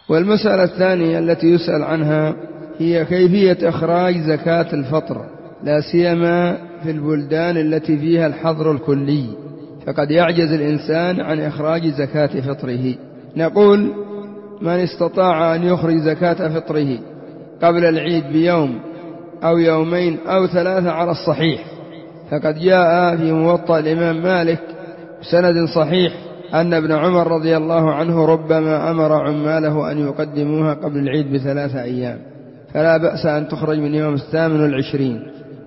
والمسألة الثانية التي يسأل عنها هي كيفية إخراج زكاة الفطر، لا سيما في البلدان التي فيها الحظر الكلي، فقد يعجز الإنسان عن إخراج زكاة فطره. نقول: من استطاع أن يخرج زكاة فطره قبل العيد بيوم أو يومين أو 3 على الصحيح، فقد جاء في موطأ الإمام مالك بسند صحيح أن ابن عمر رضي الله عنه ربما أمر عماله أن يقدموها قبل العيد ب3 أيام، فلا بأس أن تخرج من يوم 28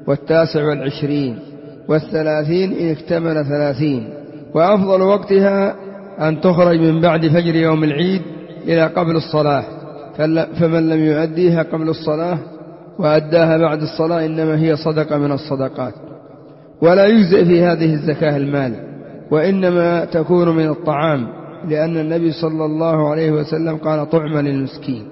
و29 و30 إن اكتمل 30، وأفضل وقتها أن تخرج من بعد فجر يوم العيد إلى قبل الصلاة، فمن لم يؤديها قبل الصلاة وأداها بعد الصلاة إنما هي صدقة من الصدقات. ولا يجزئ في هذه الزكاة المال، وإنما تكون من الطعام، لأن النبي صلى الله عليه وسلم قال: طعما للمسكين.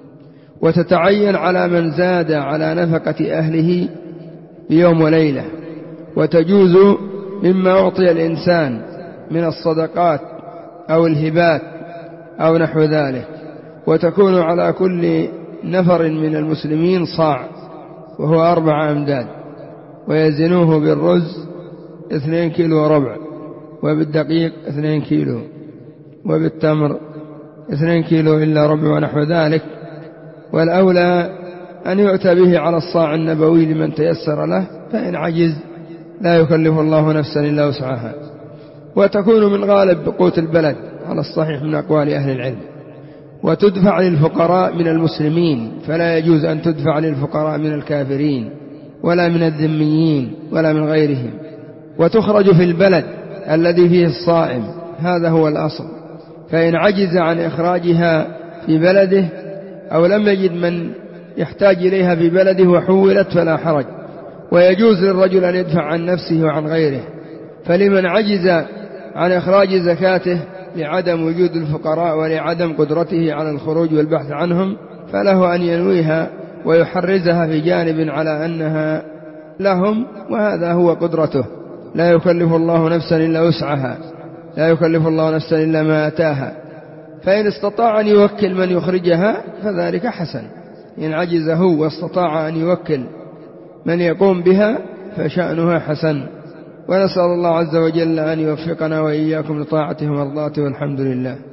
وتتعين على من زاد على نفقة أهله بيوم وليلة، وتجوز مما أعطي الإنسان من الصدقات أو الهبات أو نحو ذلك، وتكون على كل نفر من المسلمين صاع، وهو 4 أمداد، ويزنوه بالرز 2 كيلو وربع، وبالدقيق 2 كيلو، وبالتمر 2 كيلو إلا ربع ونحو ذلك. والأولى أن يؤتى به على الصاع النبوي لمن تيسر له، فإن عجز لا يكلف الله نفسا إلا وسعها. وتكون من غالب قوت البلد على الصحيح من أقوال أهل العلم، وتدفع للفقراء من المسلمين، فلا يجوز أن تدفع للفقراء من الكافرين ولا من الذميين ولا من غيرهم، وتخرج في البلد الذي فيه الصائم، هذا هو الأصل. فإن عجز عن إخراجها في بلده أو لم يجد من يحتاج إليها في بلده وحولت فلا حرج، ويجوز للرجل أن يدفع عن نفسه وعن غيره. فلمن عجز عن إخراج زكاته لعدم وجود الفقراء ولعدم قدرته على الخروج والبحث عنهم، فله أن ينويها ويحرزها في جانب على أنها لهم، وهذا هو قدرته. لا يكلف الله نفسا إلا وسعها، لا يكلف الله نفسا إلا ما آتاها. فإن استطاع أن يوكل من يخرجها فذلك حسن، إن عجز هو واستطاع أن يوكل من يقوم بها فشأنها حسن. ونسأل الله عز وجل أن يوفقنا وإياكم لطاعته ومرضاته، والحمد لله.